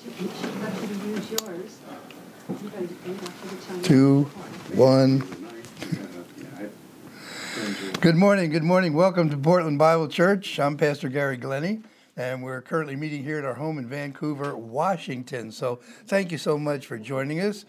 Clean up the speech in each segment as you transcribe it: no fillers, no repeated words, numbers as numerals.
Let you use yours. Two, one. Good morning. Welcome to Portland Bible Church. I'm Pastor Gary Glennie, and we're currently meeting here at our home in Vancouver, Washington. So thank you so much for joining us.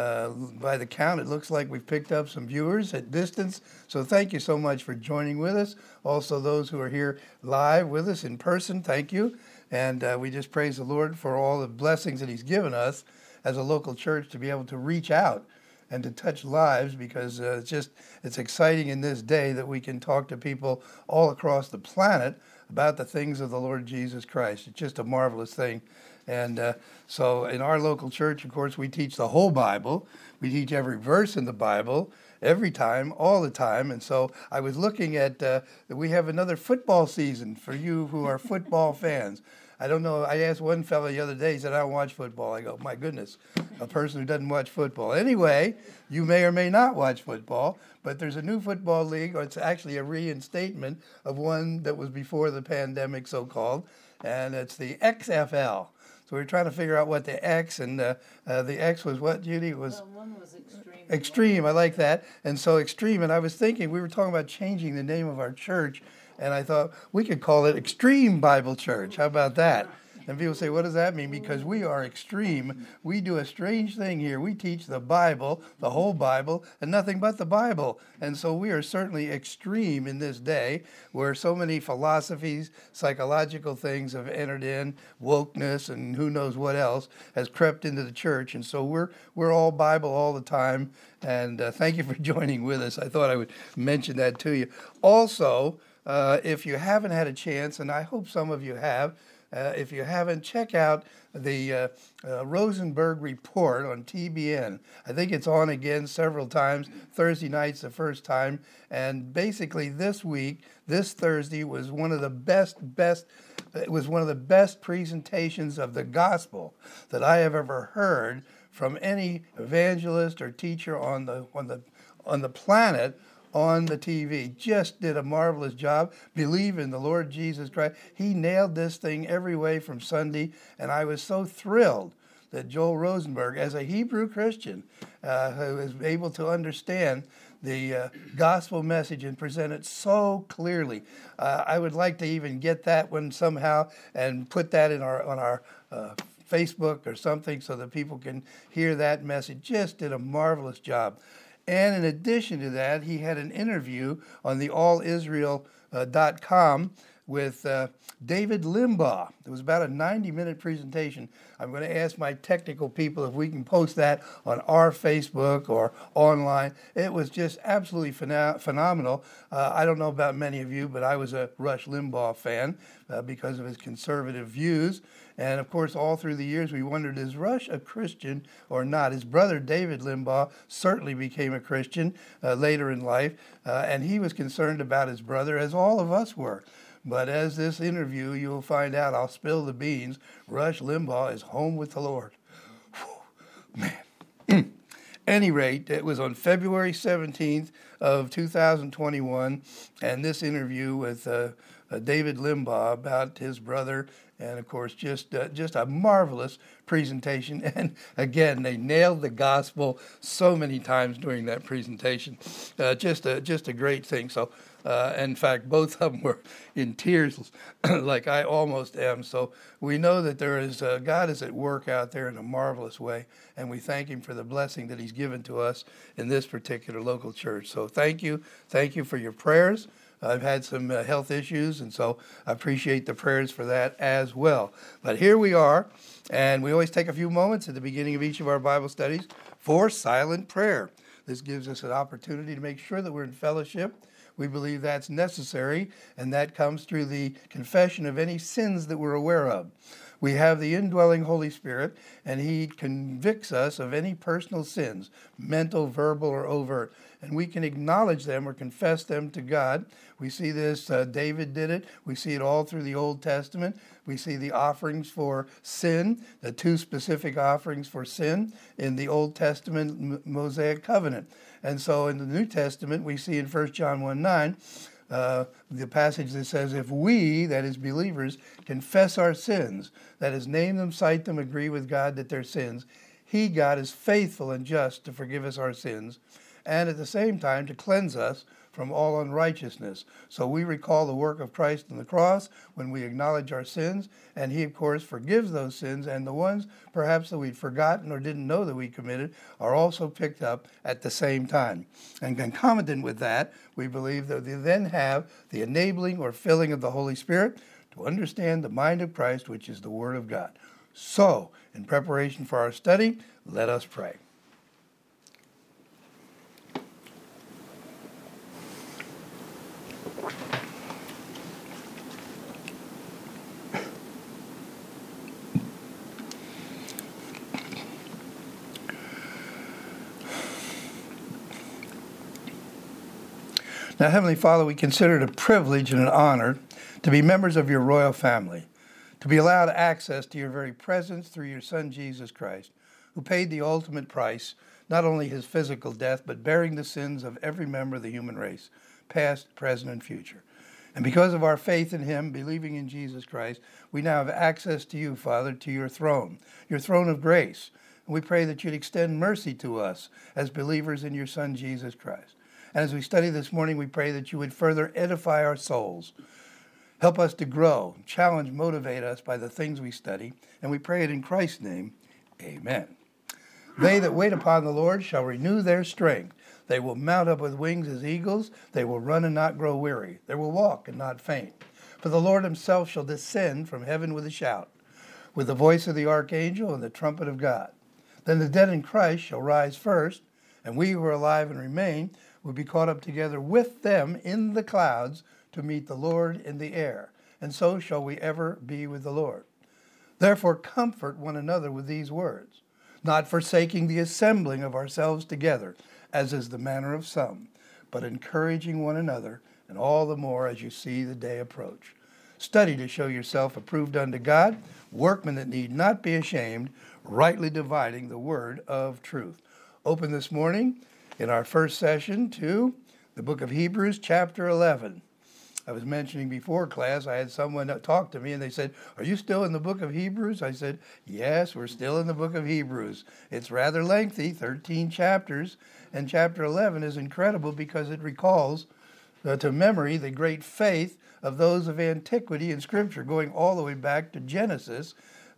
By the count, it looks like we've picked up some viewers at distance. So thank you so much for joining with us. Also, those who are here live with us in person, thank you. And we just praise the Lord for all the blessings that He's given us as a local church to be able to reach out and to touch lives, because it's exciting in this day that we can talk to people all across the planet about the things of the Lord Jesus Christ. It's just a marvelous thing. And so in our local church, of course, we teach the whole Bible. We teach every verse in the Bible, every time, all the time. And so I was looking at, we have another football season for you who are football fans. I don't know. I asked one fellow the other day, he said, I don't watch football. I go, my goodness, a person who doesn't watch football. Anyway, you may or may not watch football, but there's a new football league, or it's actually a reinstatement of one that was before the pandemic, so-called, and it's the XFL. So we were trying to figure out what the X, and the X was what, Judy? It was one was extreme. Extreme, I like that. And so Extreme, and I was thinking, we were talking about changing the name of our church, and I thought we could call it Extreme Bible Church. How about that? And people say, what does that mean? Because we are extreme. We do a strange thing here. We teach the Bible, the whole Bible, and nothing but the Bible. And so we are certainly extreme in this day where so many philosophies, psychological things have entered in, wokeness and who knows what else has crept into the church. And so we're all Bible all the time. And thank you for joining with us. I thought I would mention that to you. Also, if you haven't had a chance, and I hope some of you have, if you haven't, check out the Rosenberg Report on TBN. I think it's on again several times. Thursday night's the first time. And basically this week, this Thursday, was one of the best presentations of the gospel that I have ever heard from any evangelist or teacher on the planet on the TV. Just did a marvelous job. Believe in the Lord Jesus Christ. He nailed this thing every way from Sunday, and I was so thrilled that Joel Rosenberg, as a Hebrew Christian, who is able to understand the gospel message and present it so clearly. I would like to even get that one somehow and put that on our Facebook or something so that people can hear that message. Just did a marvelous job. And in addition to that, he had an interview on the allisrael.com with David Limbaugh. It was about a 90-minute presentation. I'm going to ask my technical people if we can post that on our Facebook or online. It was just absolutely phenomenal. I don't know about many of you, but I was a Rush Limbaugh fan because of his conservative views. And, of course, all through the years, we wondered, is Rush a Christian or not? His brother, David Limbaugh, certainly became a Christian later in life, and he was concerned about his brother, as all of us were. But as this interview, you'll find out, I'll spill the beans, Rush Limbaugh is home with the Lord. Whew, man. Any rate, it was on February 17th of 2021, and this interview with David Limbaugh about his brother, and of course, just a marvelous presentation. And again, they nailed the gospel so many times during that presentation. Just a great thing. So, in fact, both of them were in tears, like I almost am. So we know that there is God is at work out there in a marvelous way, and we thank Him for the blessing that He's given to us in this particular local church. So thank you for your prayers. I've had some health issues, and so I appreciate the prayers for that as well. But here we are, and we always take a few moments at the beginning of each of our Bible studies for silent prayer. This gives us an opportunity to make sure that we're in fellowship. We believe that's necessary, and that comes through the confession of any sins that we're aware of. We have the indwelling Holy Spirit, and He convicts us of any personal sins, mental, verbal, or overt. And we can acknowledge them or confess them to God. We see this, David did it. We see it all through the Old Testament. We see the offerings for sin, the two specific offerings for sin in the Old Testament Mosaic covenant. And so in the New Testament, we see in 1 John 1:9, the passage that says, if we, that is believers, confess our sins, that is, name them, cite them, agree with God that they're sins, he, God, is faithful and just to forgive us our sins, and at the same time to cleanse us from all unrighteousness. So we recall the work of Christ on the cross when we acknowledge our sins, and he, of course, forgives those sins, and the ones perhaps that we'd forgotten or didn't know that we committed are also picked up at the same time. And concomitant with that, we believe that we then have the enabling or filling of the Holy Spirit to understand the mind of Christ, which is the Word of God. So, in preparation for our study, let us pray. Now, Heavenly Father, we consider it a privilege and an honor to be members of your royal family, to be allowed access to your very presence through your Son, Jesus Christ, who paid the ultimate price, not only his physical death, but bearing the sins of every member of the human race, past, present, and future. And because of our faith in him, believing in Jesus Christ, we now have access to you, Father, to your throne of grace. And we pray that you'd extend mercy to us as believers in your Son, Jesus Christ. And as we study this morning, we pray that you would further edify our souls. Help us to grow, challenge, motivate us by the things we study. And we pray it in Christ's name. Amen. They that wait upon the Lord shall renew their strength. They will mount up with wings as eagles. They will run and not grow weary. They will walk and not faint. For the Lord himself shall descend from heaven with a shout, with the voice of the archangel and the trumpet of God. Then the dead in Christ shall rise first, and we who are alive and remain will be caught up together with them in the clouds to meet the Lord in the air. And so shall we ever be with the Lord. Therefore comfort one another with these words, not forsaking the assembling of ourselves together, as is the manner of some, but encouraging one another, and all the more as you see the day approach. Study to show yourself approved unto God, workmen that need not be ashamed, rightly dividing the word of truth. Open this morning in our first session to the book of Hebrews, chapter 11. I was mentioning before class, I had someone talk to me and they said, "Are you still in the book of Hebrews?" I said, "Yes, we're still in the book of Hebrews." It's rather lengthy, 13 chapters, and chapter 11 is incredible because it recalls to memory the great faith of those of antiquity in Scripture, going all the way back to Genesis,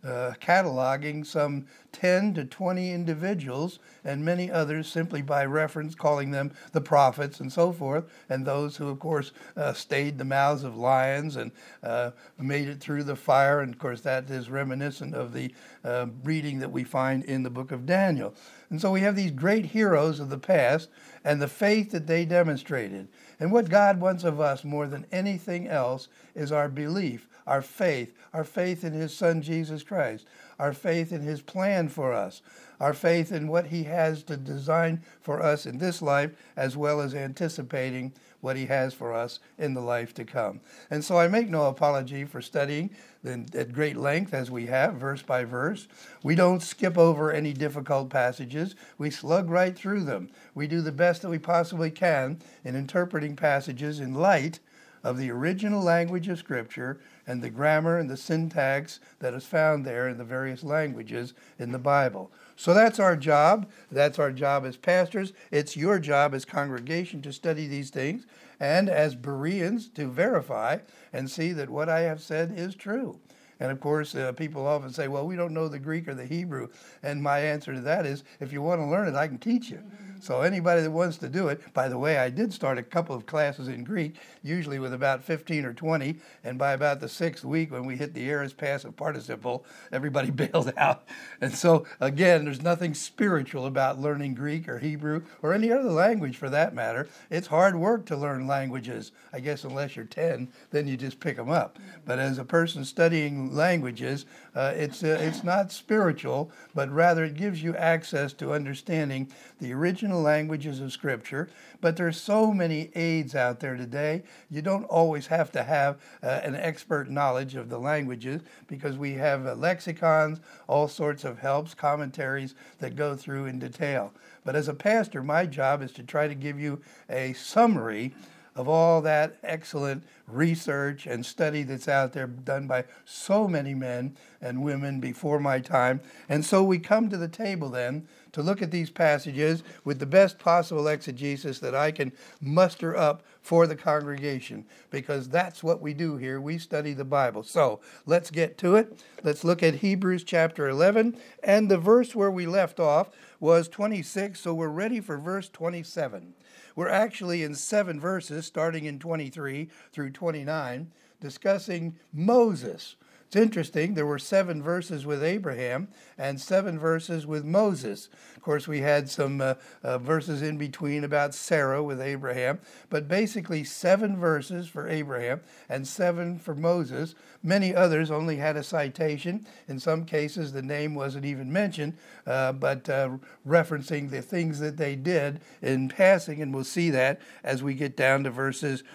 cataloging some 10 to 20 individuals and many others simply by reference, calling them the prophets and so forth, and those who, of course, stayed the mouths of lions and made it through the fire. And, of course, that is reminiscent of the reading that we find in the book of Daniel. And so we have these great heroes of the past and the faith that they demonstrated. And what God wants of us more than anything else is our belief, our faith in his Son, Jesus Christ, our faith in his plan for us, our faith in what he has to design for us in this life, as well as anticipating what he has for us in the life to come. And so I make no apology for studying at great length as we have, verse by verse. We don't skip over any difficult passages. We slug right through them. We do the best that we possibly can in interpreting passages in light of the original language of Scripture and the grammar and the syntax that is found there in the various languages in the Bible. So that's our job. That's our job as pastors. It's your job as congregation to study these things, and as Bereans to verify and see that what I have said is true. And of course, people often say, well, we don't know the Greek or the Hebrew. And my answer to that is, if you want to learn it, I can teach you. So anybody that wants to do it, by the way, I did start a couple of classes in Greek, usually with about 15 or 20. And by about the 6th week, when we hit the aorist passive participle, everybody bailed out. And so, again, there's nothing spiritual about learning Greek or Hebrew or any other language for that matter. It's hard work to learn languages. I guess unless you're 10, then you just pick them up. But as a person studying languages, it's not spiritual, but rather it gives you access to understanding the original languages of Scripture. But there's so many aids out there today. You don't always have to have an expert knowledge of the languages, because we have lexicons, all sorts of helps, commentaries that go through in detail. But as a pastor, my job is to try to give you a summary of all that excellent research and study that's out there done by so many men and women before my time. And so we come to the table then to look at these passages with the best possible exegesis that I can muster up for the congregation, because that's what we do here. We study the Bible. So let's get to it. Let's look at Hebrews chapter 11, and the verse where we left off was 26, so we're ready for verse 27. We're actually in 7 verses, starting in 23 through 29, discussing Moses. It's interesting, there were 7 verses with Abraham and 7 verses with Moses. Of course, we had some verses in between about Sarah with Abraham, but basically 7 verses for Abraham and 7 for Moses. Many others only had a citation. In some cases, the name wasn't even mentioned, but referencing the things that they did in passing, and we'll see that as we get down to verses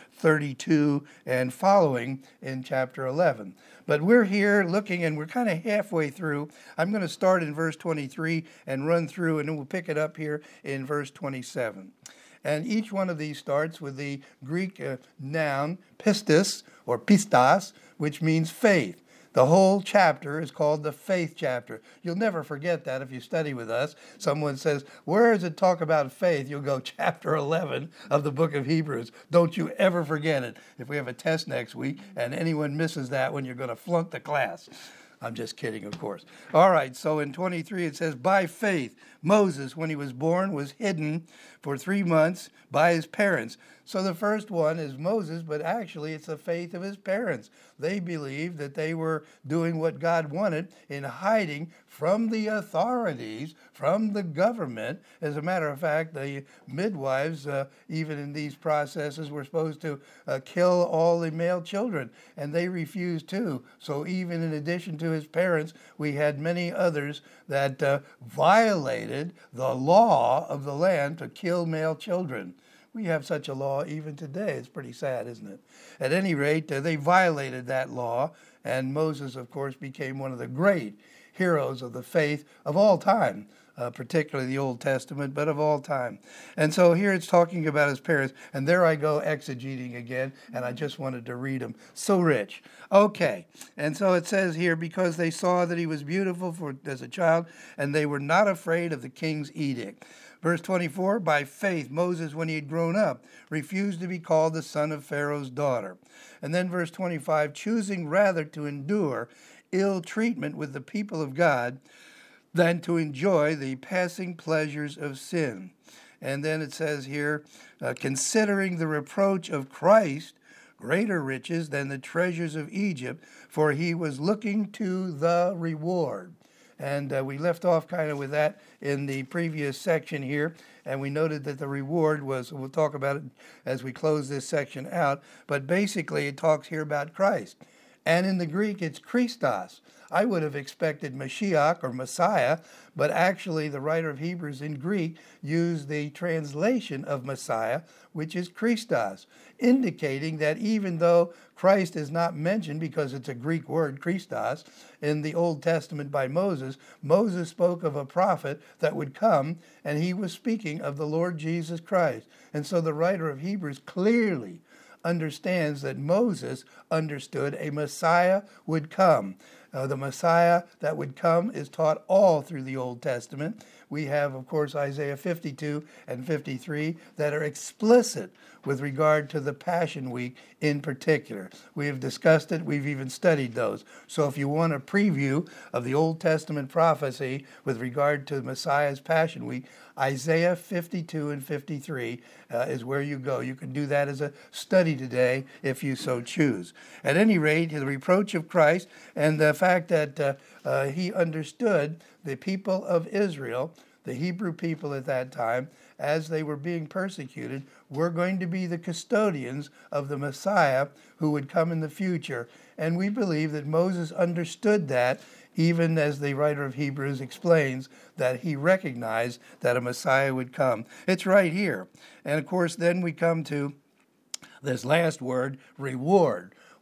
32 and following in chapter 11. But we're here looking, and we're kind of halfway through. I'm going to start in verse 23 and run through, and then we'll pick it up here in verse 27. And each one of these starts with the Greek noun pistis or pistas, which means faith. The whole chapter is called the faith chapter. You'll never forget that if you study with us. Someone says, where does it talk about faith? You'll go chapter 11 of the book of Hebrews. Don't you ever forget it. If we have a test next week and anyone misses that one, you're going to flunk the class. I'm just kidding, of course. All right, so in 23 it says, by faith, Moses, when he was born, was hidden for 3 months by his parents. So the first one is Moses, but actually it's the faith of his parents. They believed that they were doing what God wanted in hiding from the authorities, from the government. As a matter of fact, the midwives, even in these processes, were supposed to kill all the male children, and they refused to. So even in addition to his parents, we had many others that violated the law of the land to kill male children. We have such a law even today. It's pretty sad, isn't it? At any rate, they violated that law, and Moses, of course, became one of the great heroes of the faith of all time, particularly the Old Testament, but of all time. And so here it's talking about his parents, and there I go exegeting again, and I just wanted to read them. So rich. Okay, and so it says here, because they saw that he was beautiful as a child, and they were not afraid of the king's edict. Verse 24, by faith, Moses, when he had grown up, refused to be called the son of Pharaoh's daughter. And then verse 25, choosing rather to endure ill treatment with the people of God than to enjoy the passing pleasures of sin. And then it says here, considering the reproach of Christ greater riches than the treasures of Egypt, for he was looking to the reward. And we left off kind of with that in the previous section here, and we noted that the reward was, we'll talk about it as we close this section out, but basically it talks here about Christ. And in the Greek, it's Christos. I would have expected Mashiach or Messiah, but actually the writer of Hebrews in Greek used the translation of Messiah, which is Christos, indicating that even though Christ is not mentioned because it's a Greek word, Christos, in the Old Testament by Moses, Moses spoke of a prophet that would come, and he was speaking of the Lord Jesus Christ. And so the writer of Hebrews clearly understands that Moses understood a Messiah would come. The Messiah that would come is taught all through the Old Testament. We have, of course, Isaiah 52 and 53 that are explicit with regard to the Passion Week in particular. We have discussed it. We've even studied those. So if you want a preview of the Old Testament prophecy with regard to Messiah's Passion Week, Isaiah 52 and 53 is where you go. You can do that as a study today if you so choose. At any rate, the reproach of Christ and the fact that he understood the people of Israel, the Hebrew people at that time, as they were being persecuted, were going to be the custodians of the Messiah who would come in the future. And we believe that Moses understood that, even as the writer of Hebrews explains, that he recognized that a Messiah would come. It's right here. And of course, then we come to this last word, reward.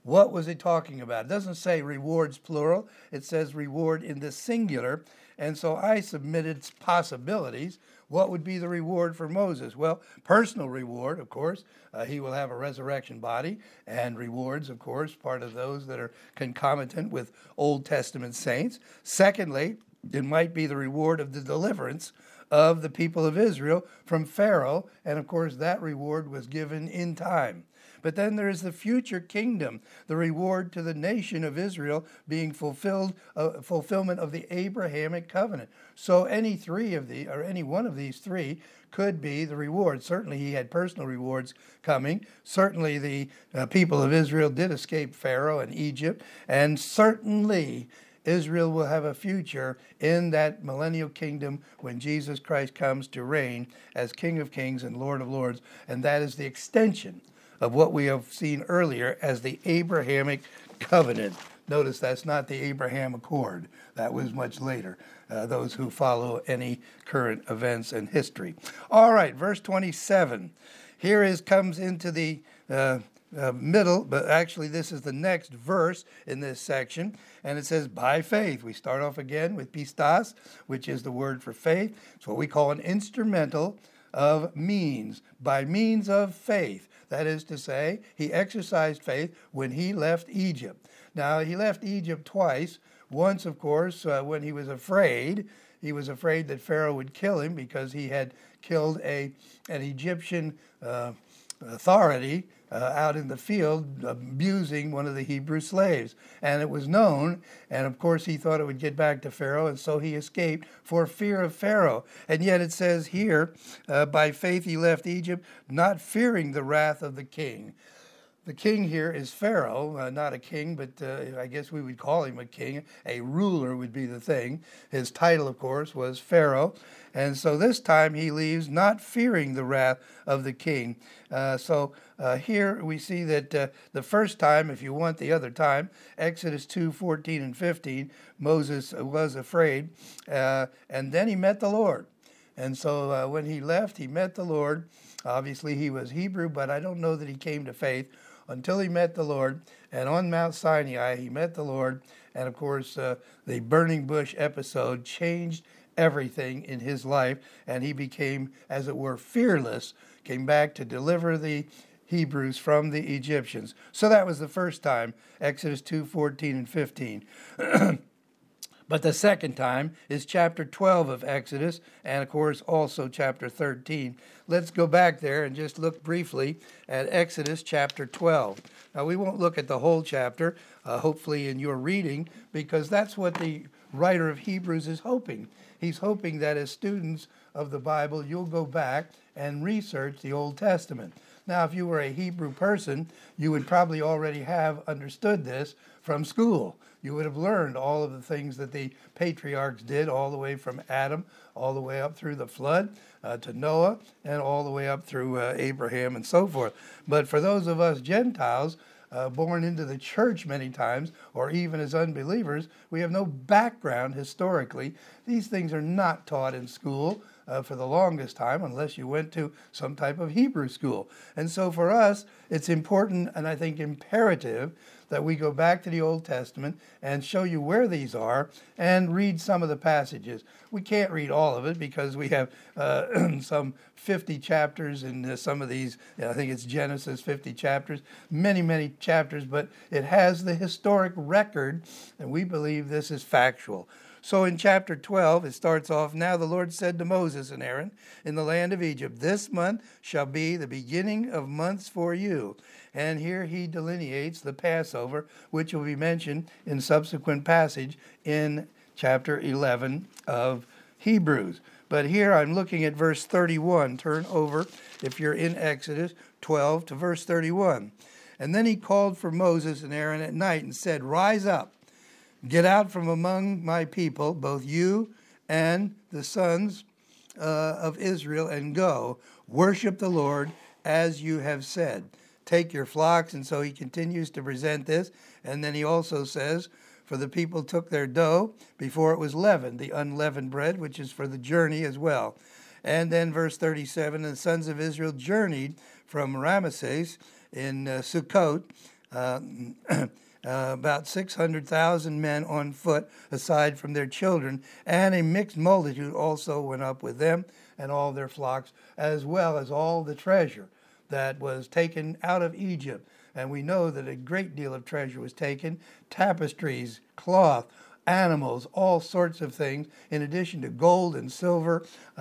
What was it talking about? It doesn't say rewards plural. It says reward in the singular. And so I submitted possibilities. What would be the reward for Moses? Well, personal reward, of course. He will have a resurrection body, and rewards, of course, part of those that are concomitant with Old Testament saints. Secondly, it might be the reward of the deliverance of the people of Israel from Pharaoh, and of course that reward was given in time. But then there is the future kingdom, the reward to the nation of Israel being fulfillment of the Abrahamic covenant. So any one of these three could be the reward. Certainly he had personal rewards coming. Certainly the people of Israel did escape Pharaoh and Egypt. And certainly Israel will have a future in that millennial kingdom when Jesus Christ comes to reign as King of Kings and Lord of Lords. And that is the extension of what we have seen earlier as the Abrahamic covenant. Notice that's not the Abraham Accord. That was much later, those who follow any current events in history. All right, verse 27. Here comes into the middle, but actually this is the next verse in this section, and it says, by faith. We start off again with pistos, which is the word for faith. It's what we call an instrumental of means, by means of faith. That is to say, he exercised faith when he left Egypt. Now, he left Egypt twice. Once, of course, when he was afraid. He was afraid that Pharaoh would kill him because he had killed an Egyptian authority out in the field abusing one of the Hebrew slaves. And it was known, and of course he thought it would get back to Pharaoh, and so he escaped for fear of Pharaoh. And yet it says here, by faith he left Egypt, not fearing the wrath of the king. The king here is Pharaoh, not a king, but I guess we would call him a king. A ruler would be the thing. His title, of course, was Pharaoh. And so this time he leaves not fearing the wrath of the king. So here we see that the first time, if you want the other time, Exodus 2:14 and 15, Moses was afraid. And then he met the Lord. And so when he left, he met the Lord. Obviously, he was Hebrew, but I don't know that he came to faith until he met the Lord. And on Mount Sinai, he met the Lord. And of course, the burning bush episode changed everything in his life. And he became, as it were, fearless, came back to deliver the Hebrews from the Egyptians. So that was the first time, Exodus 2:14 and 15. But the second time is chapter 12 of Exodus, and of course also chapter 13. Let's go back there and just look briefly at Exodus chapter 12. Now we won't look at the whole chapter, hopefully in your reading, because that's what the writer of Hebrews is hoping. He's hoping that as students of the Bible, you'll go back and research the Old Testament. Now, if you were a Hebrew person, you would probably already have understood this from school. You would have learned all of the things that the patriarchs did, all the way from Adam, all the way up through the flood, to Noah, and all the way up through Abraham and so forth. But for those of us Gentiles, born into the church many times, or even as unbelievers, we have no background historically. These things are not taught in school for the longest time, unless you went to some type of Hebrew school. And so for us, it's important, and I think imperative, that we go back to the Old Testament and show you where these are and read some of the passages. We can't read all of it because we have some 50 chapters in some of these. I think it's Genesis, 50 chapters, many, many chapters, but it has the historic record, and we believe this is factual. So in chapter 12, it starts off, now the Lord said to Moses and Aaron in the land of Egypt, this month shall be the beginning of months for you. And here he delineates the Passover, which will be mentioned in subsequent passage in chapter 11 of Hebrews. But here I'm looking at verse 31. Turn over, if you're in Exodus 12, to verse 31. And then he called for Moses and Aaron at night and said, rise up. Get out from among my people, both you and the sons of Israel, and go, worship the Lord as you have said. Take your flocks, and so he continues to present this. And then he also says, for the people took their dough before it was leavened, the unleavened bread, which is for the journey as well. And then verse 37, and the sons of Israel journeyed from Ramesses in Sukkot about 600,000 men on foot, aside from their children, and a mixed multitude also went up with them, and all their flocks, as well as all the treasure that was taken out of Egypt. And we know that a great deal of treasure was taken: tapestries, cloth, animals, all sorts of things, in addition to gold and silver.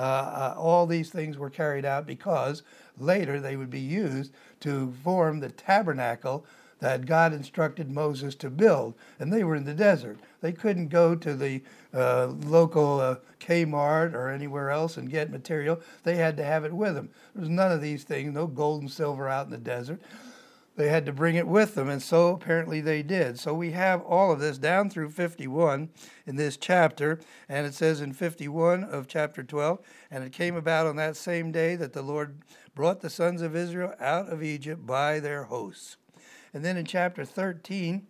All these things were carried out because later they would be used to form the tabernacle that God instructed Moses to build. And they were in the desert. They couldn't go to the local Kmart or anywhere else and get material. They had to have it with them. There was none of these things, no gold and silver out in the desert. They had to bring it with them, and so apparently they did. So we have all of this down through 51 in this chapter, and it says in 51 of chapter 12, "And it came about on that same day that the Lord brought the sons of Israel out of Egypt by their hosts." And then in chapter 13,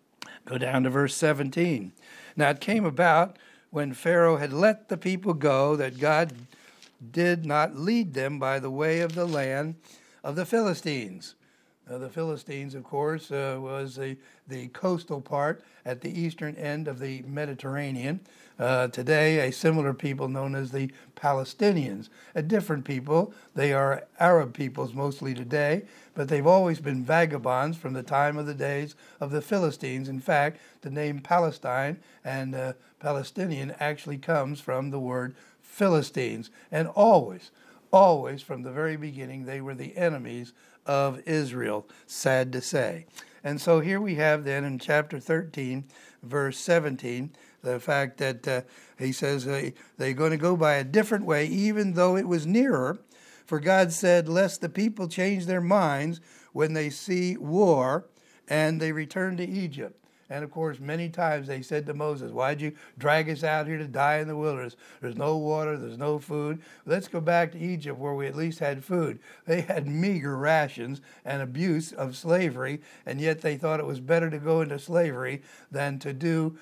go down to verse 17. "Now it came about when Pharaoh had let the people go that God did not lead them by the way of the land of the Philistines." The Philistines, of course, was the coastal part at the eastern end of the Mediterranean. Today, a similar people known as the Palestinians. A different people. They are Arab peoples mostly today, but they've always been vagabonds from the time of the days of the Philistines. In fact, the name Palestine and Palestinian actually comes from the word Philistines. And always from the very beginning, they were the enemies of Israel, sad to say. And so here we have then in chapter 13, verse 17, the fact that he says they're going to go by a different way, even though it was nearer. For God said, "Lest the people change their minds when they see war, and they return to Egypt." And of course, many times they said to Moses, "Why'd you drag us out here to die in the wilderness? There's no water, there's no food. Let's go back to Egypt where we at least had food." They had meager rations and abuse of slavery, and yet they thought it was better to go into slavery than to do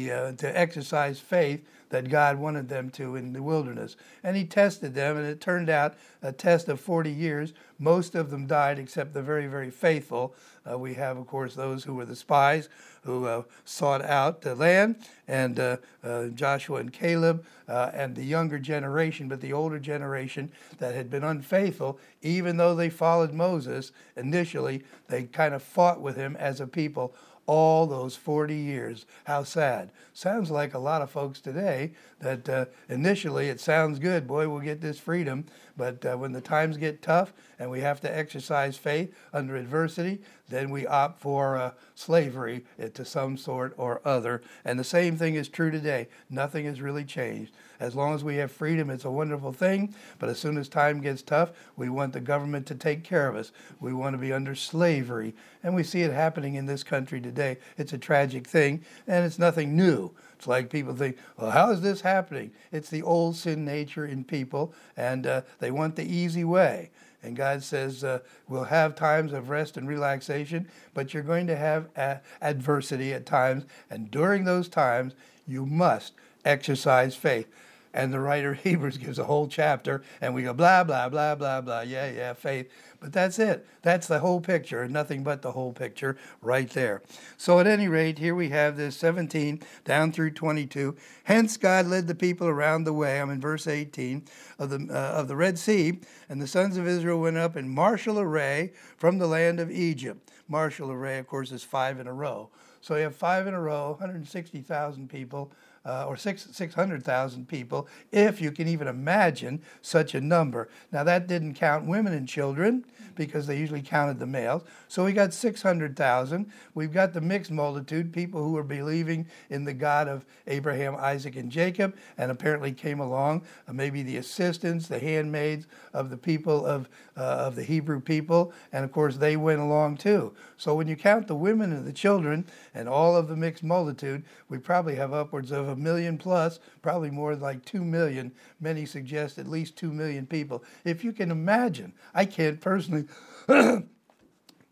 to exercise faith that God wanted them to in the wilderness. And he tested them, and it turned out a test of 40 years. Most of them died except the very, very faithful. We have, of course, those who were the spies who sought out the land, and Joshua and Caleb, and the younger generation, but the older generation that had been unfaithful, even though they followed Moses initially, they kind of fought with him as a people all those 40 years. How sad. Sounds like a lot of folks today that initially it sounds good, boy, we'll get this freedom, but when the times get tough and we have to exercise faith under adversity, then we opt for slavery to some sort or other. And the same thing is true today. Nothing has really changed. As long as we have freedom, it's a wonderful thing. But as soon as time gets tough, we want the government to take care of us. We want to be under slavery. And we see it happening in this country today. It's a tragic thing, and it's nothing new. It's like people think, well, how is this happening? It's the old sin nature in people, and they want the easy way. And God says, we'll have times of rest and relaxation, but you're going to have adversity at times. And during those times, you must exercise faith. And the writer of Hebrews gives a whole chapter, and we go blah, blah, blah, blah, blah, yeah, faith. But that's it. That's the whole picture, and nothing but the whole picture right there. So at any rate, here we have this 17 down through 22. Hence God led the people around the way, I'm in verse 18, of the Red Sea, and the sons of Israel went up in martial array from the land of Egypt. Martial array, of course, is 5 in a row. So you have 5 in a row, 160,000 people, or 600,000 people, if you can even imagine such a number. Now, that didn't count women and children, because they usually counted the males. So we got 600,000. We've got the mixed multitude, people who were believing in the God of Abraham, Isaac, and Jacob, and apparently came along, maybe the assistants, the handmaids of the people of the Hebrew people, and of course they went along too. So when you count the women and the children and all of the mixed multitude, we probably have upwards of 1 million plus, probably more like 2 million. Many suggest at least 2 million people. If you can imagine, I can't personally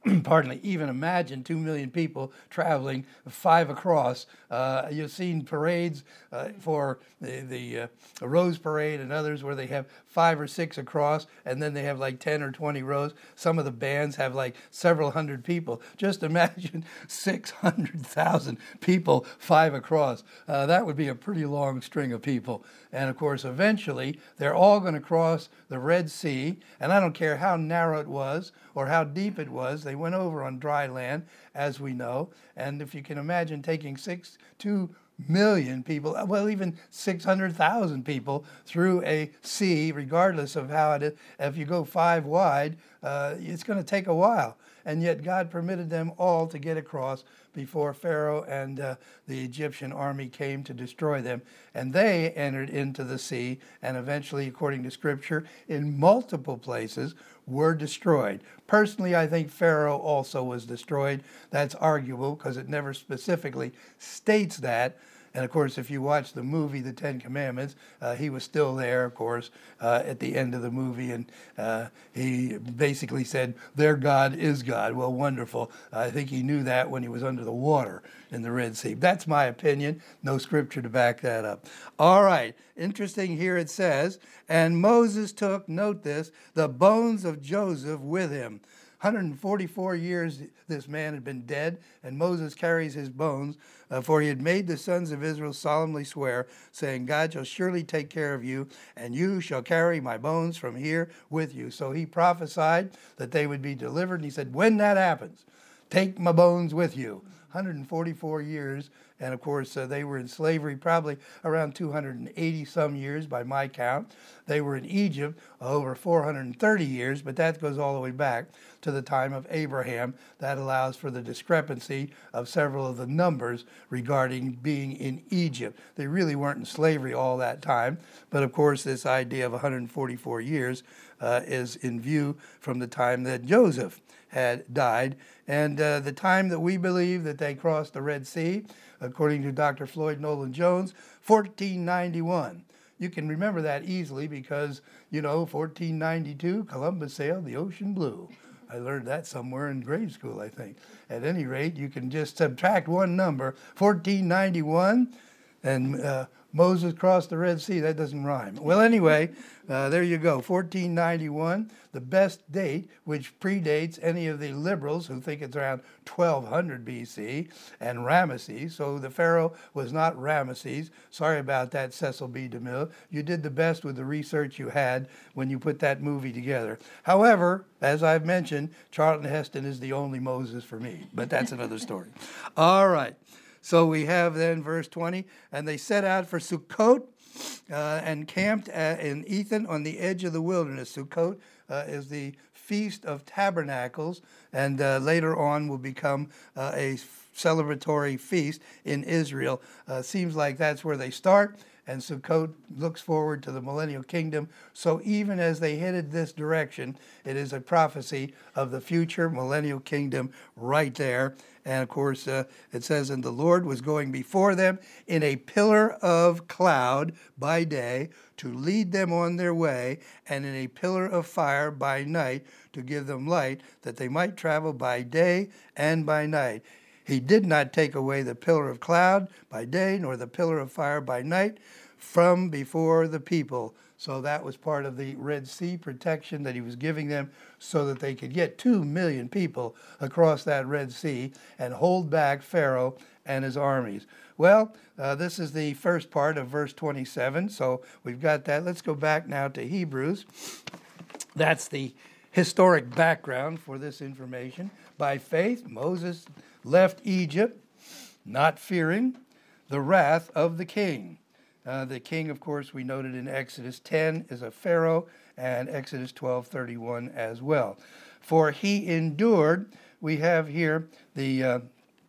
pardon me, even imagine 2 million people traveling 5 across. You've seen parades for the Rose Parade and others where they have 5 or 6 across, and then they have like 10 or 20 rows. Some of the bands have like several hundred people. Just imagine 600,000 people 5 across. That would be a pretty long string of people. And of course, eventually, they're all going to cross the Red Sea, and I don't care how narrow it was or how deep it was, they went over on dry land, as we know. And if you can imagine taking 2 million people, well, even 600,000 people through a sea, regardless of how it is, if you go 5 wide, it's going to take a while. And yet God permitted them all to get across before Pharaoh and the Egyptian army came to destroy them. And they entered into the sea, and eventually, according to Scripture, in multiple places, were destroyed. Personally, I think Pharaoh also was destroyed. That's arguable because it never specifically states that. And of course, if you watch the movie, The Ten Commandments, he was still there, of course, at the end of the movie. And he basically said, their God is God. Well, wonderful. I think he knew that when he was under the water in the Red Sea. That's my opinion. No scripture to back that up. All right. Interesting here it says, and Moses took, note this, the bones of Joseph with him. 144 years this man had been dead, and Moses carries his bones, for he had made the sons of Israel solemnly swear, saying, God shall surely take care of you, and you shall carry my bones from here with you. So he prophesied that they would be delivered, and he said, when that happens, take my bones with you. 144 years, and of course they were in slavery probably around 280 some years by my count. They were in Egypt over 430 years, but that goes all the way back to the time of Abraham. That allows for the discrepancy of several of the numbers regarding being in Egypt. They really weren't in slavery all that time, but of course this idea of 144 years is in view from the time that Joseph had died, and the time that we believe that they crossed the Red Sea, according to Dr. Floyd Nolan Jones, 1491. You can remember that easily because, 1492, Columbus sailed the ocean blue. I learned that somewhere in grade school, I think. At any rate, you can just subtract one number, 1491, and Moses crossed the Red Sea. That doesn't rhyme. Well, anyway, there you go, 1491, the best date, which predates any of the liberals who think it's around 1200 BC, and Ramesses. So the Pharaoh was not Ramesses. Sorry about that, Cecil B. DeMille. You did the best with the research you had when you put that movie together. However, as I've mentioned, Charlton Heston is the only Moses for me, but that's another story. All right. So we have then verse 20, and they set out for Sukkot and camped in Etham on the edge of the wilderness. Sukkot is the Feast of Tabernacles, and later on will become a celebratory feast in Israel. Seems like that's where they start, and Sukkot looks forward to the millennial kingdom. So even as they headed this direction, it is a prophecy of the future millennial kingdom right there. And of course, it says, and the Lord was going before them in a pillar of cloud by day to lead them on their way, and in a pillar of fire by night to give them light, that they might travel by day and by night. He did not take away the pillar of cloud by day, nor the pillar of fire by night from before the people. So that was part of the Red Sea protection that he was giving them so that they could get 2 million people across that Red Sea and hold back Pharaoh and his armies. Well, this is the first part of verse 27, so we've got that. Let's go back now to Hebrews. That's the historic background for this information. By faith, Moses left Egypt, not fearing the wrath of the king. The king, of course, we noted in Exodus 10 is a Pharaoh, and Exodus 12:31 as well. For he endured, we have here the,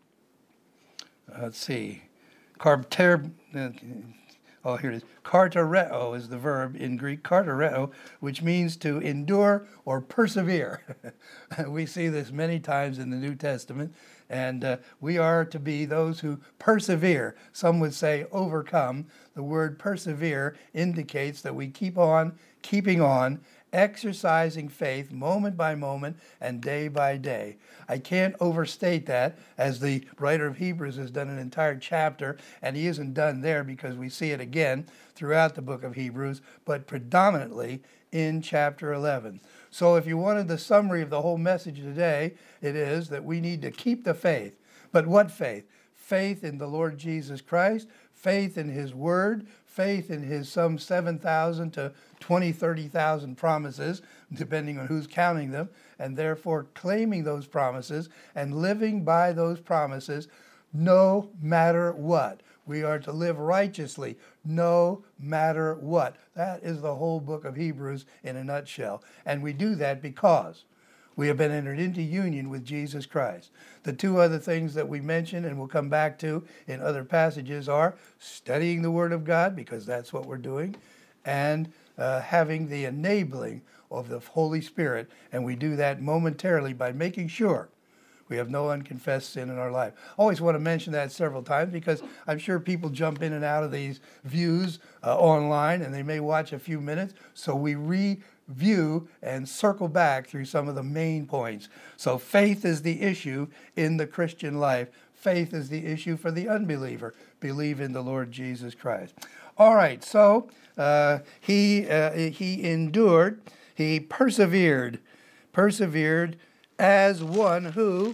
here it is. Kartereo is the verb in Greek, kartereo, which means to endure or persevere. We see this many times in the New Testament, and we are to be those who persevere. Some would say overcome. The word persevere indicates that we keep on keeping on, exercising faith moment by moment and day by day. I can't overstate that, as the writer of Hebrews has done an entire chapter, and he isn't done there because we see it again throughout the book of Hebrews, but predominantly in chapter 11. So if you wanted the summary of the whole message today, it is that we need to keep the faith. But what faith? Faith in the Lord Jesus Christ, faith in his word, faith in his some 7,000 to 30,000 promises, depending on who's counting them, and therefore claiming those promises and living by those promises no matter what. We are to live righteously no matter what. That is the whole book of Hebrews in a nutshell. And we do that because we have been entered into union with Jesus Christ. The two other things that we mentioned and we'll come back to in other passages are studying the Word of God, because that's what we're doing, and having the enabling of the Holy Spirit. And we do that momentarily by making sure we have no unconfessed sin in our life. I always want to mention that several times because I'm sure people jump in and out of these views online, and they may watch a few minutes. So we review and circle back through some of the main points. So faith is the issue in the Christian life. Faith is the issue for the unbeliever. Believe in the Lord Jesus Christ. All right, so he endured, he persevered as one who,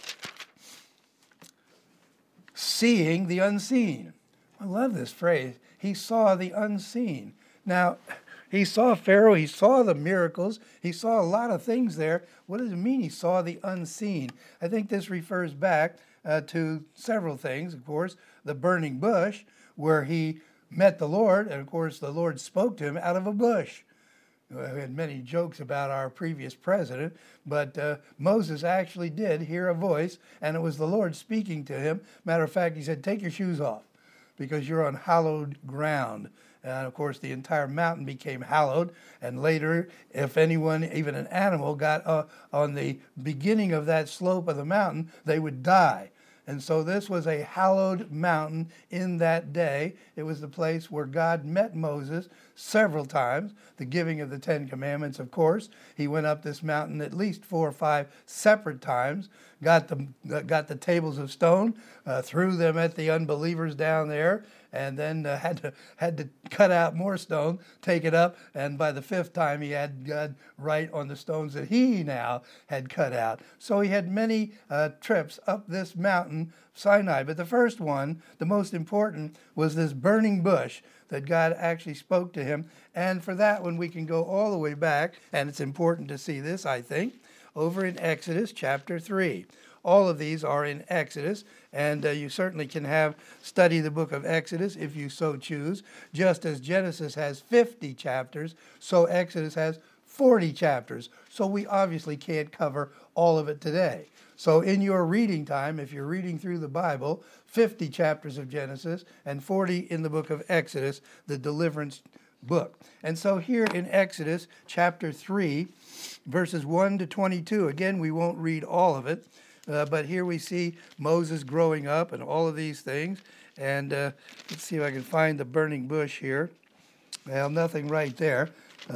seeing the unseen. I love this phrase. He saw the unseen. Now, he saw Pharaoh, he saw the miracles, he saw a lot of things there. What does it mean he saw the unseen? I think this refers back to several things. Of course, the burning bush, where he met the Lord, and of course the Lord spoke to him out of a bush. We had many jokes about our previous president, but Moses actually did hear a voice, and it was the Lord speaking to him. Matter of fact, he said, "Take your shoes off, because you're on hallowed ground." And of course, the entire mountain became hallowed. And later, if anyone, even an animal, got on the beginning of that slope of the mountain, they would die. And so this was a hallowed mountain in that day. It was the place where God met Moses several times. The giving of the Ten Commandments, of course. He went up this mountain at least 4 or 5 separate times, got the tables of stone, threw them at the unbelievers down there, and then had to cut out more stone, take it up, and by the 5th time he had God write on the stones that he now had cut out. So he had many trips up this mountain, Sinai. But the first one, the most important, was this burning bush that God actually spoke to him. And for that one, we can go all the way back, and it's important to see this, I think, over in Exodus chapter 3. All of these are in Exodus, and you certainly can study the book of Exodus if you so choose. Just as Genesis has 50 chapters, so Exodus has 40 chapters. So we obviously can't cover all of it today. So in your reading time, if you're reading through the Bible, 50 chapters of Genesis and 40 in the book of Exodus, the deliverance book. And so here in Exodus chapter 3, verses 1 to 22, again, we won't read all of it, but here we see Moses growing up and all of these things. And let's see if I can find the burning bush here. Well, nothing right there.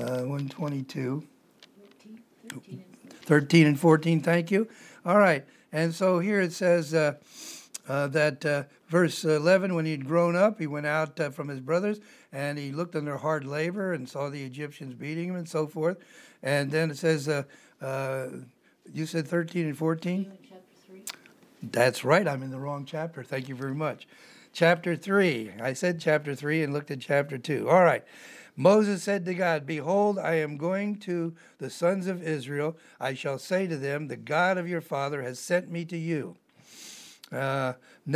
122. 13 and 14, thank you. All right. And so here it says that verse 11, when he'd grown up, he went out from his brothers, and he looked on their hard labor and saw the Egyptians beating him and so forth. And then it says, you said 13 and 14? That's right. I'm in the wrong chapter. Thank you very much. Chapter 3. I said chapter 3 and looked at chapter 2. All right. Moses said to God, "Behold, I am going to the sons of Israel. I shall say to them, the God of your father has sent me to you. Now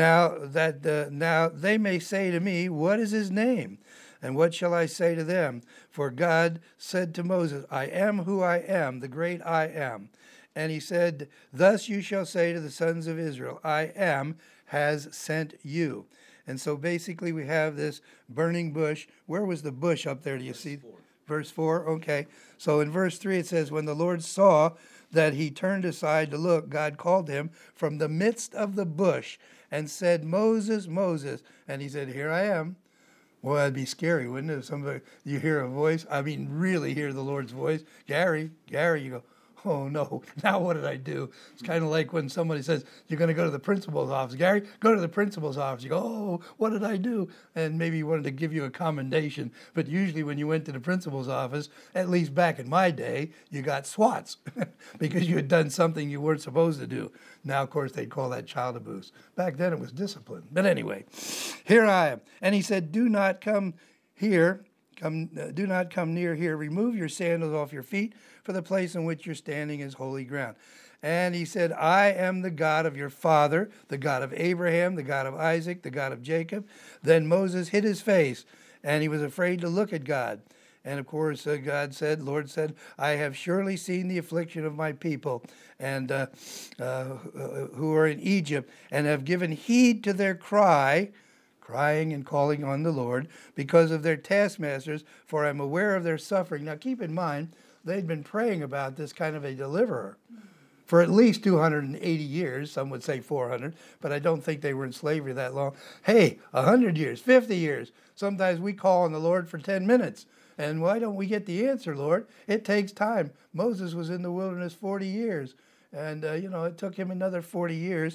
they may say to me, what is his name? And what shall I say to them? For God said to Moses, I am who I am, the great I am. And he said, thus you shall say to the sons of Israel, I am has sent you." And so basically we have this burning bush. Where was the bush up there? Do you see? Verse 4. Okay. So in verse 3 it says, when the Lord saw that he turned aside to look, God called him from the midst of the bush and said, Moses, Moses. And he said, here I am. Well, that'd be scary, wouldn't it? If somebody, you hear a voice, I mean, really hear the Lord's voice, Gary, you go, oh no, now what did I do? It's kind of like when somebody says, you're going to go to the principal's office. Gary, go to the principal's office. You go, oh, what did I do? And maybe he wanted to give you a commendation. But usually when you went to the principal's office, at least back in my day, you got swats because you had done something you weren't supposed to do. Now, of course, they'd call that child abuse. Back then it was discipline. But anyway, here I am. And he said, do not come here. Do not come near here. Remove your sandals off your feet, for the place in which you're standing is holy ground. And he said, I am the God of your father, the God of Abraham, the God of Isaac, the God of Jacob. Then Moses hid his face, and he was afraid to look at God. And of course, Lord said, I have surely seen the affliction of my people, and who are in Egypt, and have given heed to their crying and calling on the Lord because of their taskmasters, for I'm aware of their suffering. Now keep in mind, they'd been praying about this kind of a deliverer for at least 280 years. Some would say 400, but I don't think they were in slavery that long. Hey, 100 years, 50 years. Sometimes we call on the Lord for 10 minutes. And why don't we get the answer, Lord? It takes time. Moses was in the wilderness 40 years. And, it took him another 40 years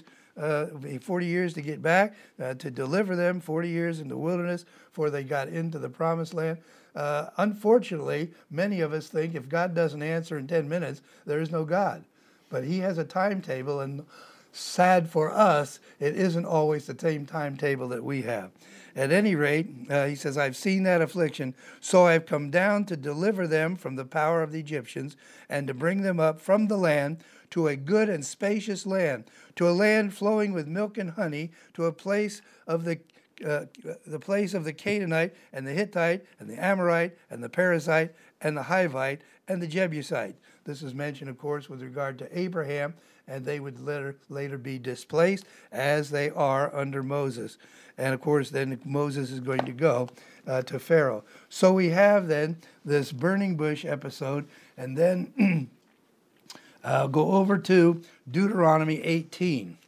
to get back, to deliver them, 40 years in the wilderness before they got into the promised land. Unfortunately, many of us think if God doesn't answer in 10 minutes, there is no God. But he has a timetable, and sad for us, it isn't always the same timetable that we have. At any rate, he says, I've seen that affliction, so I've come down to deliver them from the power of the Egyptians and to bring them up from the land to a good and spacious land, to a land flowing with milk and honey, to a place of the place of the Canaanite and the Hittite and the Amorite and the Perizzite and the Hivite and the Jebusite. This is mentioned, of course, with regard to Abraham, and they would later be displaced as they are under Moses. And, of course, then Moses is going to go to Pharaoh. So we have then this burning bush episode, and then I'll go over to Deuteronomy 18.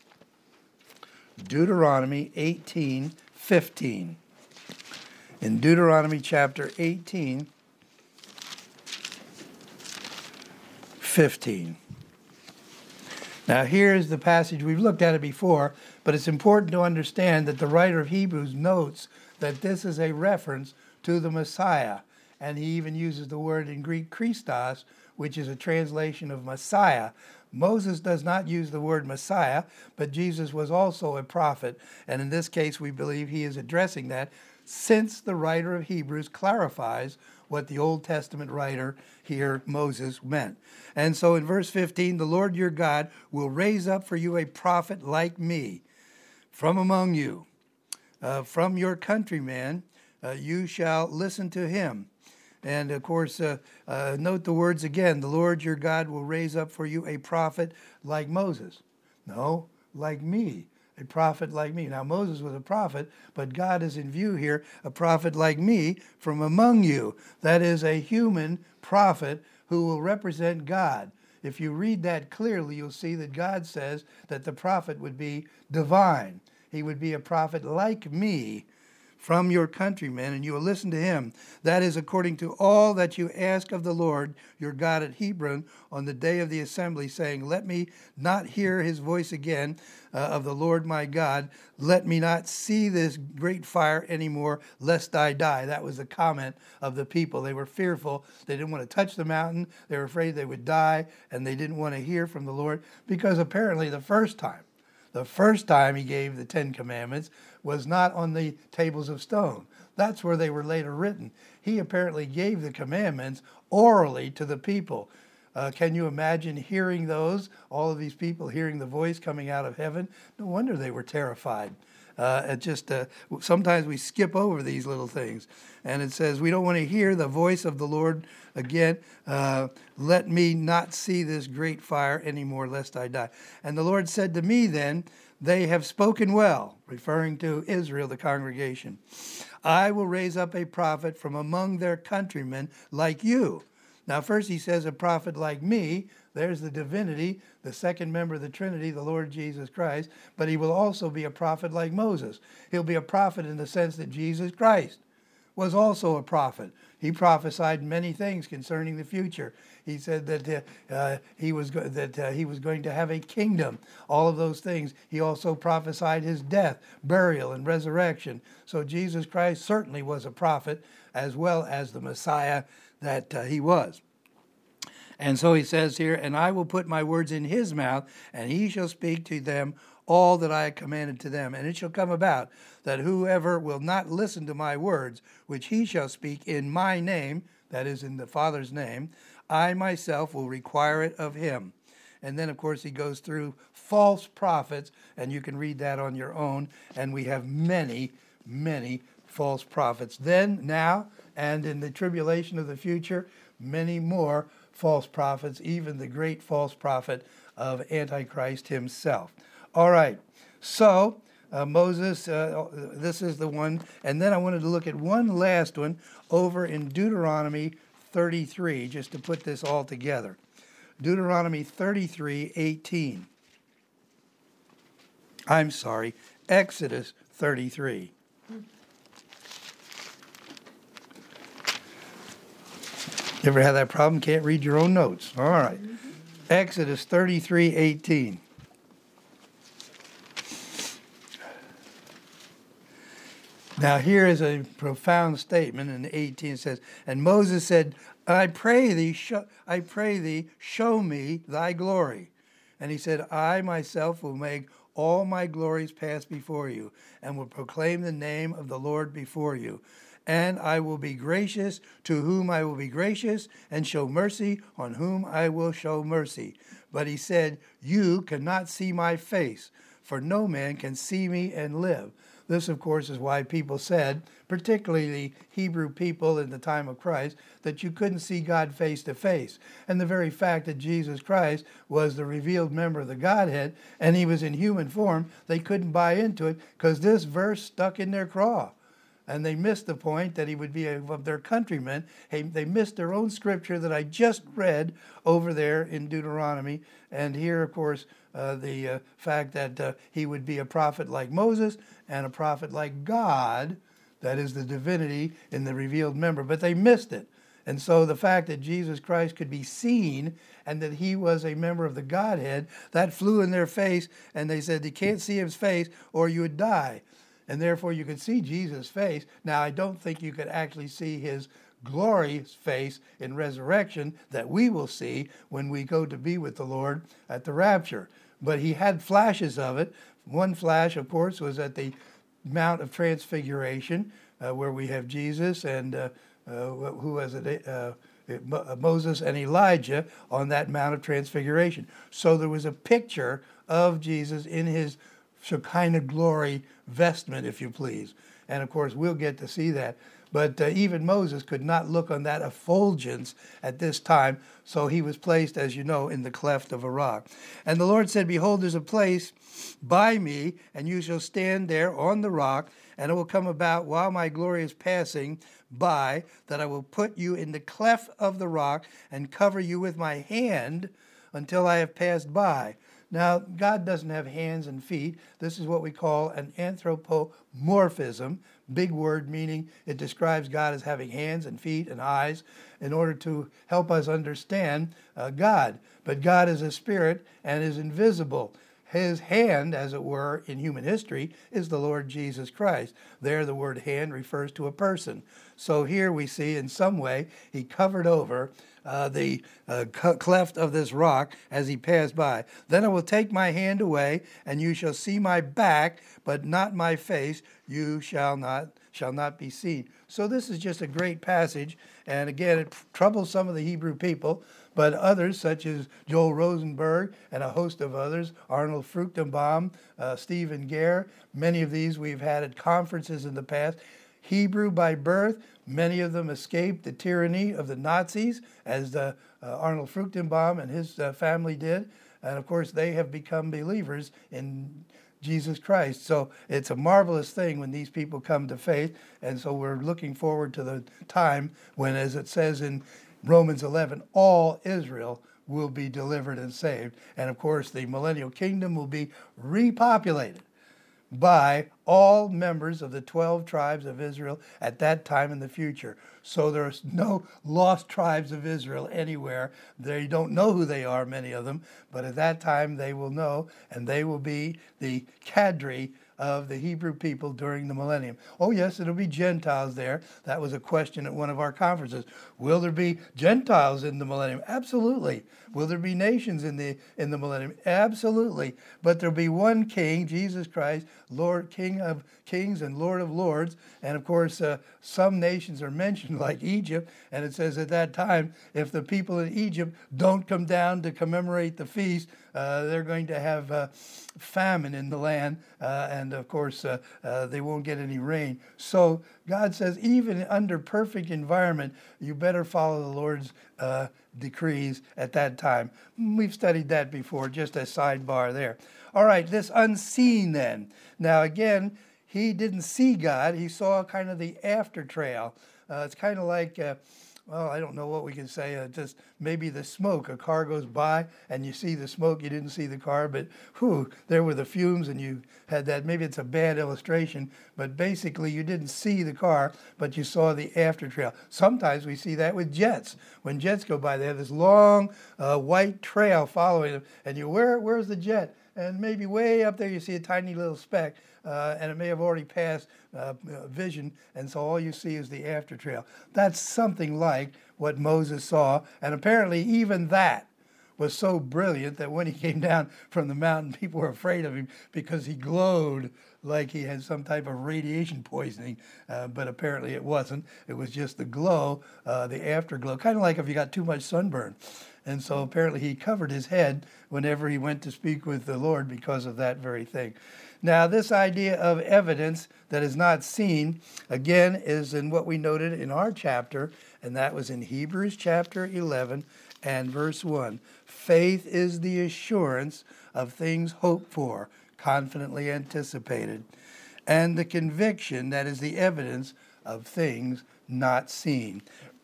Deuteronomy 18:15. In Deuteronomy chapter 18:15. Now here's the passage. We've looked at it before, but it's important to understand that the writer of Hebrews notes that this is a reference to the Messiah. And he even uses the word in Greek Christos, which is a translation of Messiah. Moses does not use the word Messiah, but Jesus was also a prophet. And in this case, we believe he is addressing that, since the writer of Hebrews clarifies what the Old Testament writer here, Moses, meant. And so in verse 15, the Lord your God will raise up for you a prophet like me from among you. From your countrymen, you shall listen to him. And, of course, note the words again. The Lord your God will raise up for you a prophet like Moses. No, like me. A prophet like me. Now, Moses was a prophet, but God is in view here, a prophet like me from among you. That is a human prophet who will represent God. If you read that clearly, you'll see that God says that the prophet would be divine. He would be a prophet like me from your countrymen, and you will listen to him. That is according to all that you ask of the Lord your God at Hebron on the day of the assembly, saying, let me not hear his voice again of the Lord my God. Let me not see this great fire anymore, lest I die. That was the comment of the people. They were fearful. They didn't want to touch the mountain. They were afraid they would die, and they didn't want to hear from the Lord, because apparently the first time he gave the Ten Commandments was not on the tables of stone. That's where they were later written. He apparently gave the commandments orally to the people. Can you imagine hearing those? All of these people hearing the voice coming out of heaven? No wonder they were terrified. Sometimes we skip over these little things. And it says, we don't want to hear the voice of the Lord again. Let me not see this great fire anymore, lest I die. And the Lord said to me then, they have spoken well, referring to Israel, the congregation. I will raise up a prophet from among their countrymen like you. Now, first he says, a prophet like me. There's the divinity, the second member of the Trinity, the Lord Jesus Christ. But he will also be a prophet like Moses. He'll be a prophet in the sense that Jesus Christ was also a prophet. He prophesied many things concerning the future. He said that he was going to have a kingdom, all of those things. He also prophesied his death, burial, and resurrection. So Jesus Christ certainly was a prophet, as well as the Messiah that he was. And so he says here, and I will put my words in his mouth, and he shall speak to them all that I commanded to them. And it shall come about that whoever will not listen to my words, which he shall speak in my name, that is in the Father's name, I myself will require it of him. And then, of course, he goes through false prophets, and you can read that on your own. And we have many, many false prophets then, now, and in the tribulation of the future, many more false prophets, even the great false prophet of Antichrist himself. All right, so Moses, this is the one. And then I wanted to look at one last one over in Deuteronomy 33, just to put this all together. Deuteronomy 33:18. I'm sorry, Exodus 33. You ever had that problem? Can't read your own notes. All right. Exodus 33:18. Now here is a profound statement in 18. It says, and Moses said, I pray thee, show me thy glory. And he said, I myself will make all my glories pass before you, and will proclaim the name of the Lord before you. And I will be gracious to whom I will be gracious, and show mercy on whom I will show mercy. But he said, you cannot see my face, for no man can see me and live. This, of course, is why people said, particularly the Hebrew people in the time of Christ, that you couldn't see God face to face. And the very fact that Jesus Christ was the revealed member of the Godhead, and he was in human form, they couldn't buy into it because this verse stuck in their craw. And they missed the point that he would be of their countrymen. They missed their own scripture that I just read over there in Deuteronomy. And here, of course, the fact that he would be a prophet like Moses and a prophet like God, that is the divinity in the revealed member. But they missed it. And so the fact that Jesus Christ could be seen and that he was a member of the Godhead, that flew in their face. And they said, you can't see his face or you would die. And therefore you could see Jesus' face. Now, I don't think you could actually see his glorious face in resurrection that we will see when we go to be with the Lord at the rapture. But he had flashes of it. One flash, of course, was at the Mount of Transfiguration, where we have Jesus and who was it? Moses and Elijah on that Mount of Transfiguration. So there was a picture of Jesus in his Shekinah glory vestment, if you please. And of course, we'll get to see that. But even Moses could not look on that effulgence at this time. So he was placed, as you know, in the cleft of a rock. And the Lord said, behold, there's a place by me, and you shall stand there on the rock. And it will come about while my glory is passing by, that I will put you in the cleft of the rock and cover you with my hand until I have passed by. Now, God doesn't have hands and feet. This is what we call an anthropomorphism, big word meaning it describes God as having hands and feet and eyes in order to help us understand God. But God is a spirit and is invisible. His hand, as it were, in human history, is the Lord Jesus Christ. There, the word hand refers to a person. So here we see, in some way, he covered over the cleft of this rock as he passed by. Then I will take my hand away, and you shall see my back, but not my face. You shall not be seen. So this is just a great passage, and again, it troubles some of the Hebrew people, but others, such as Joel Rosenberg and a host of others, Arnold Fruchtenbaum, Stephen Gare, many of these we've had at conferences in the past. Hebrew by birth, many of them escaped the tyranny of the Nazis, as Arnold Fruchtenbaum and his family did. And of course, they have become believers in Jesus Christ. So it's a marvelous thing when these people come to faith. And so we're looking forward to the time when, as it says in Romans 11, all Israel will be delivered and saved. And of course, the millennial kingdom will be repopulated by all members of the 12 tribes of Israel at that time in the future. So there's no lost tribes of Israel anywhere. They don't know who they are, many of them, but at that time they will know, and they will be the cadre of the Hebrew people during the millennium. Oh yes, it'll be Gentiles there. That was a question at one of our conferences. Will there be Gentiles in the millennium? Absolutely. Will there be nations in the millennium? Absolutely. But there'll be one king, Jesus Christ, Lord, King of kings and Lord of lords. And of course, some nations are mentioned like Egypt. And it says at that time, if the people in Egypt don't come down to commemorate the feast, they're going to have famine in the land. And of course, they won't get any rain. So God says, even under perfect environment, you better follow the Lord's decrees at that time. We've studied that before, just a sidebar there. All right, this unseen then. Now again, he didn't see God. He saw kind of the after trail. It's kind of like, well, I don't know what we can say. Just maybe the smoke. A car goes by and you see the smoke. You didn't see the car, but there were the fumes and you had that. Maybe it's a bad illustration, but basically you didn't see the car, but you saw the after trail. Sometimes we see that with jets. When jets go by, they have this long white trail following them, and where's the jet? And maybe way up there you see a tiny little speck, and it may have already passed vision, and so all you see is the after trail. That's something like what Moses saw, and apparently even that was so brilliant that when he came down from the mountain, people were afraid of him because he glowed like he had some type of radiation poisoning, but apparently it wasn't. It was just the glow, the afterglow, kind of like if you got too much sunburn. And so apparently he covered his head whenever he went to speak with the Lord because of that very thing. Now, this idea of evidence that is not seen, again, is in what we noted in our chapter, and that was in Hebrews chapter 11 and verse 1. Faith is the assurance of things hoped for, confidently anticipated, and the conviction that is the evidence of things not seen.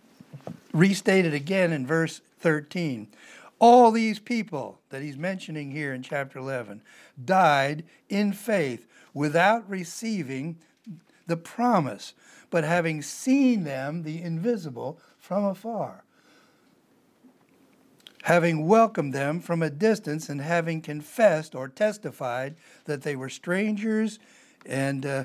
Restated again in verse 13. All these people that he's mentioning here in chapter 11 died in faith without receiving the promise, but having seen them, the invisible, from afar, having welcomed them from a distance, and having confessed or testified that they were strangers and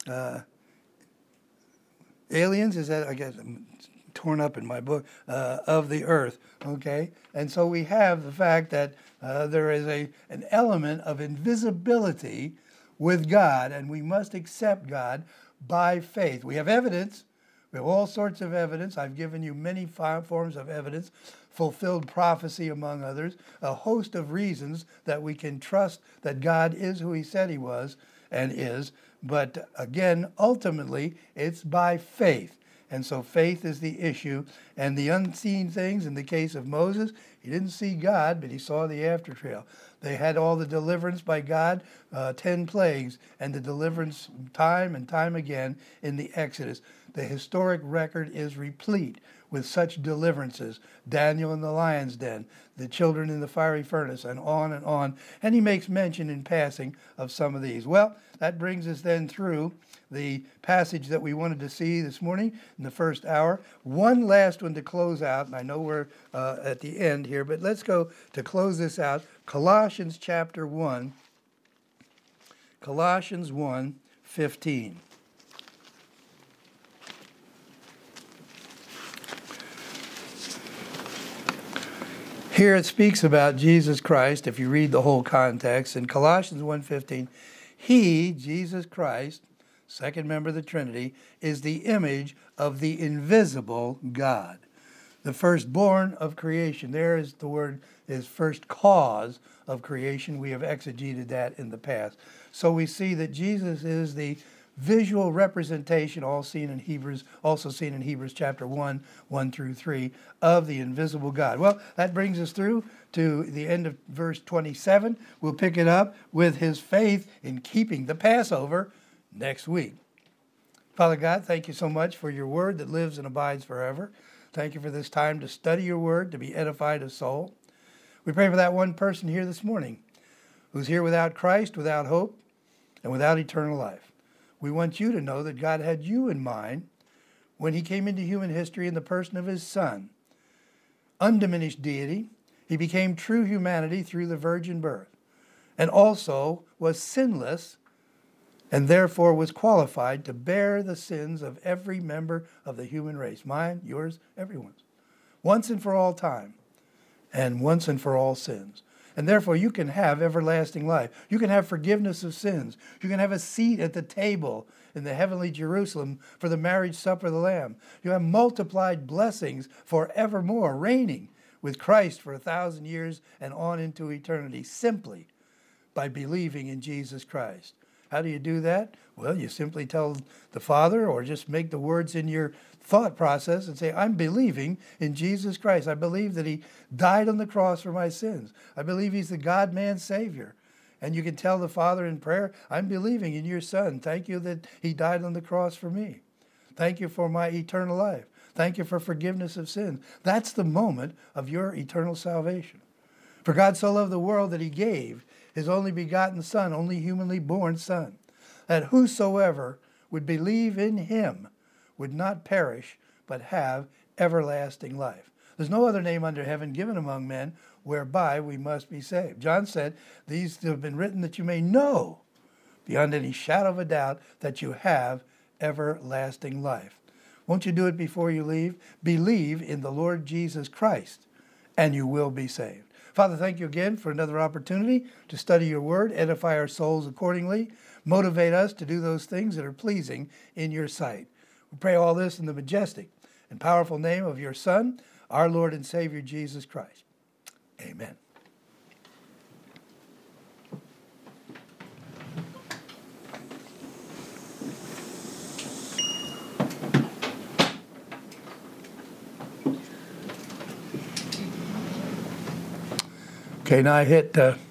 aliens. Is that, I guess, torn up in my book, of the earth, okay? And so we have the fact that there is an element of invisibility with God, and we must accept God by faith. We have evidence. We have all sorts of evidence. I've given you many forms of evidence, fulfilled prophecy among others, a host of reasons that we can trust that God is who he said he was and is. But again, ultimately, it's by faith. And so faith is the issue. And the unseen things, in the case of Moses, he didn't see God, but he saw the after trail. They had all the deliverance by God, 10 plagues, and the deliverance time and time again in the Exodus. The historic record is replete with such deliverances. Daniel in the lion's den, the children in the fiery furnace, and on and on. And he makes mention in passing of some of these. Well, that brings us then through the passage that we wanted to see this morning in the first hour. One last one to close out, and I know we're at the end here, but let's go to close this out. Colossians chapter 1. Colossians 1:15. Here it speaks about Jesus Christ, if you read the whole context. In Colossians 1:15, he, Jesus Christ, second member of the Trinity, is the image of the invisible God, the firstborn of creation. There is the word, is first cause of creation. We have exegeted that in the past. So we see that Jesus is the visual representation, also seen in Hebrews chapter 1, 1 through 3, of the invisible God. Well, that brings us through to the end of verse 27. We'll pick it up with his faith in keeping the Passover next week. Father God, thank you so much for your word that lives and abides forever. Thank you for this time to study your word, to be edified of soul. We pray for that one person here this morning who's here without Christ, without hope, and without eternal life. We want you to know that God had you in mind when he came into human history in the person of his Son. Undiminished deity, he became true humanity through the virgin birth, and also was sinless and therefore was qualified to bear the sins of every member of the human race, mine, yours, everyone's, once and for all time, and once and for all sins. And therefore you can have everlasting life. You can have forgiveness of sins. You can have a seat at the table in the heavenly Jerusalem for the marriage supper of the Lamb. You have multiplied blessings forevermore, reigning with Christ for 1,000 years and on into eternity, simply by believing in Jesus Christ. How do you do that? Well, you simply tell the Father, or just make the words in your thought process and say, I'm believing in Jesus Christ. I believe that he died on the cross for my sins. I believe he's the God-man Savior. And you can tell the Father in prayer, I'm believing in your Son. Thank you that he died on the cross for me. Thank you for my eternal life. Thank you for forgiveness of sins. That's the moment of your eternal salvation. For God so loved the world that he gave his only begotten Son, only humanly born Son, that whosoever would believe in him would not perish, but have everlasting life. There's no other name under heaven given among men whereby we must be saved. John said, these have been written that you may know beyond any shadow of a doubt that you have everlasting life. Won't you do it before you leave? Believe in the Lord Jesus Christ, and you will be saved. Father, thank you again for another opportunity to study your word, edify our souls accordingly, motivate us to do those things that are pleasing in your sight. We pray all this in the majestic and powerful name of your Son, our Lord and Savior, Jesus Christ. Amen. Okay, now I hit